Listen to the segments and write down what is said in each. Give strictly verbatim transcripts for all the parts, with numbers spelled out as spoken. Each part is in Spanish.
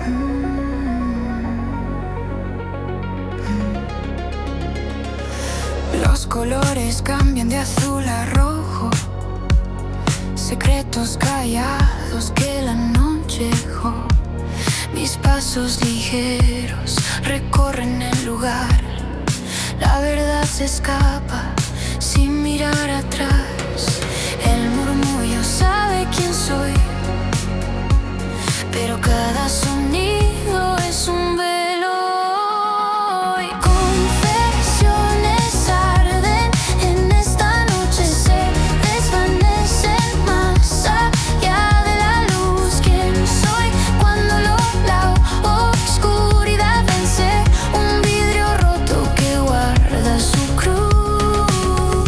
Los colores cambian de azul a rojo, secretos callados que la noche dejó. Mis pasos ligeros recorren el lugar. La verdad se escapa sin mirar atrás. El murmullo sabe quién soy, pero cada sonido es un velo. Y confesiones arden en esta noche, se desvanecen más allá de la luz. ¿Quién soy cuando lo la oscuridad vence? Un vidrio roto que guarda su cruz.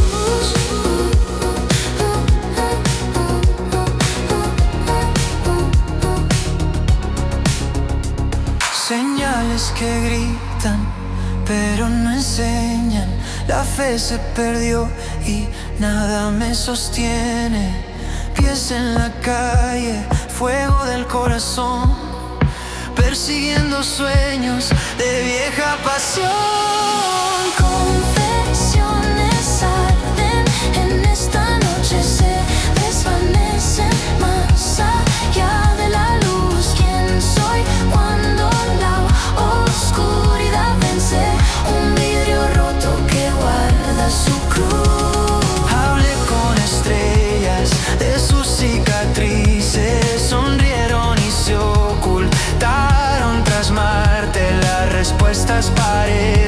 Señales que gritan, pero no enseñan. La fe se perdió y nada me sostiene. Pies en la calle, fuego del corazón, persiguiendo sueños de vieja pasión. Confesiones arden en esta noche, se desvanecen más allá de la luz. ¿Quién soy cuando la oscuridad vence? Un vidrio roto que guarda su cruz. Hablé con estrellas de sus cicatrices, sonrieron y se ocultaron tras Marte. Las respuestas parecen